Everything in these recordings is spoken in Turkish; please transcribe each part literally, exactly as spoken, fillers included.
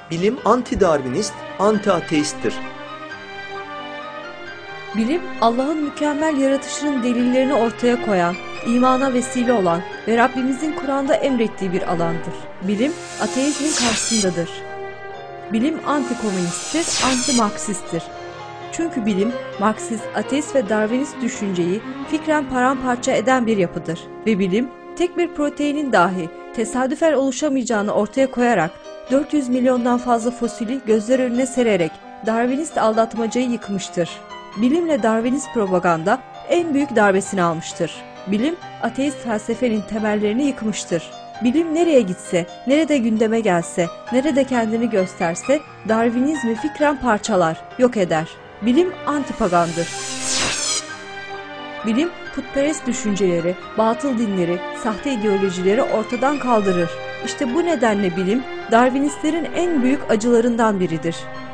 Bilim anti-Darwinist, anti-ateisttir. Bilim, Allah'ın mükemmel yaratışının delillerini ortaya koyan, imana vesile olan ve Rabbimizin Kur'an'da emrettiği bir alandır. Bilim, ateizmin karşısındadır. Bilim anti-komünisttir, anti-Marksisttir. Çünkü bilim, Marksist, ateist ve Darwinist düşünceyi fikren paramparça eden bir yapıdır. Ve bilim, tek bir proteinin dahi tesadüfen oluşamayacağını ortaya koyarak, dört yüz milyondan fazla fosili gözler önüne sererek Darwinist aldatmacayı yıkmıştır. Bilimle Darwinist propaganda en büyük darbesini almıştır. Bilim, ateist felsefenin temellerini yıkmıştır. Bilim nereye gitse, nerede gündeme gelse, nerede kendini gösterse Darwinizmi fikren parçalar, yok eder. Bilim antipagandır. Bilim, putperest düşünceleri, batıl dinleri, sahte ideolojileri ortadan kaldırır. İşte bu nedenle bilim, Darwinistlerin en büyük acılarından biridir.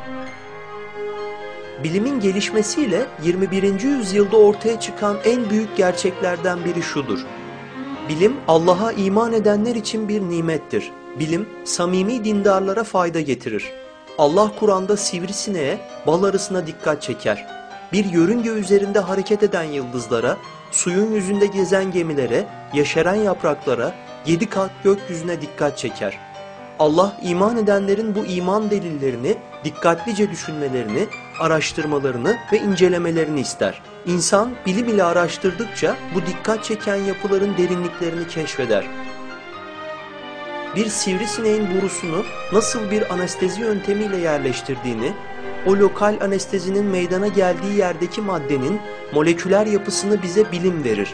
Bilimin gelişmesiyle yirmi birinci yüzyılda ortaya çıkan en büyük gerçeklerden biri şudur. Bilim, Allah'a iman edenler için bir nimettir. Bilim, samimi dindarlara fayda getirir. Allah Kur'an'da sivrisineğe, bal arısına dikkat çeker. Bir yörünge üzerinde hareket eden yıldızlara, suyun yüzünde gezen gemilere, yeşeren yapraklara, yedi kat gökyüzüne dikkat çeker. Allah iman edenlerin bu iman delillerini dikkatlice düşünmelerini, araştırmalarını ve incelemelerini ister. İnsan bilim ile araştırdıkça bu dikkat çeken yapıların derinliklerini keşfeder. Bir sivrisineğin borusunu nasıl bir anestezi yöntemiyle yerleştirdiğini, o lokal anestezinin meydana geldiği yerdeki maddenin moleküler yapısını bize bilim verir.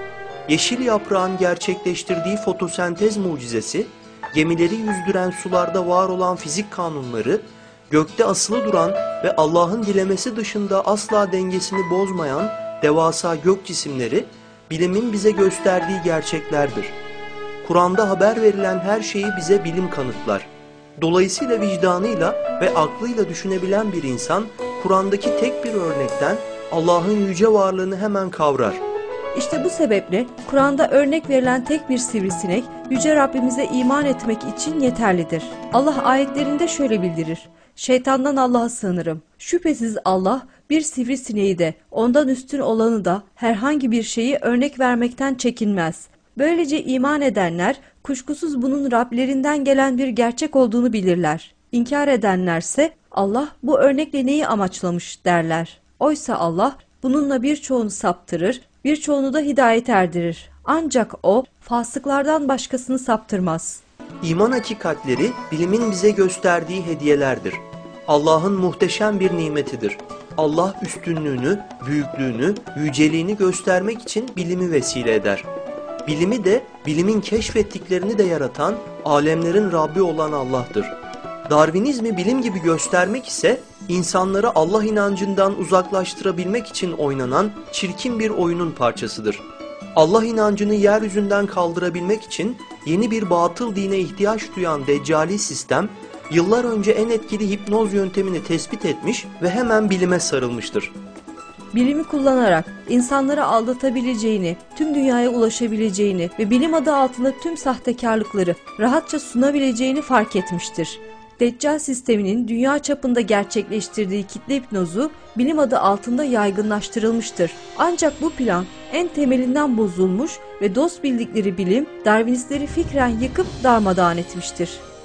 Yeşil yaprağın gerçekleştirdiği fotosentez mucizesi, gemileri yüzdüren sularda var olan fizik kanunları, gökte asılı duran ve Allah'ın dilemesi dışında asla dengesini bozmayan devasa gök cisimleri, bilimin bize gösterdiği gerçeklerdir. Kur'an'da haber verilen her şeyi bize bilim kanıtlar. Dolayısıyla vicdanıyla ve aklıyla düşünebilen bir insan, Kur'an'daki tek bir örnekten Allah'ın yüce varlığını hemen kavrar. İşte bu sebeple Kur'an'da örnek verilen tek bir sivrisinek, Yüce Rabbimize iman etmek için yeterlidir. Allah ayetlerinde şöyle bildirir: Şeytandan Allah'a sığınırım. Şüphesiz Allah bir sivrisineği de, ondan üstün olanı da, herhangi bir şeyi örnek vermekten çekinmez. Böylece iman edenler, kuşkusuz bunun Rablerinden gelen bir gerçek olduğunu bilirler. İnkar edenlerse, Allah bu örnekle neyi amaçlamış derler. Oysa Allah bununla birçoğunu saptırır, birçoğunu da hidayet erdirir. Ancak O, fasıklardan başkasını saptırmaz. İman hakikatleri, bilimin bize gösterdiği hediyelerdir. Allah'ın muhteşem bir nimetidir. Allah üstünlüğünü, büyüklüğünü, yüceliğini göstermek için bilimi vesile eder. Bilimi de, bilimin keşfettiklerini de yaratan, alemlerin Rabbi olan Allah'tır. Darwinizmi bilim gibi göstermek ise, insanları Allah inancından uzaklaştırabilmek için oynanan çirkin bir oyunun parçasıdır. Allah inancını yeryüzünden kaldırabilmek için yeni bir batıl dine ihtiyaç duyan deccali sistem, yıllar önce en etkili hipnoz yöntemini tespit etmiş ve hemen bilime sarılmıştır. Bilimi kullanarak insanları aldatabileceğini, tüm dünyaya ulaşabileceğini ve bilim adı altında tüm sahtekarlıkları rahatça sunabileceğini fark etmiştir. Deccal sisteminin dünya çapında gerçekleştirdiği kitle hipnozu bilim adı altında yaygınlaştırılmıştır. Ancak bu plan en temelinden bozulmuş ve dost bildikleri bilim Darwinistleri fikren yıkıp darmadağın etmiştir.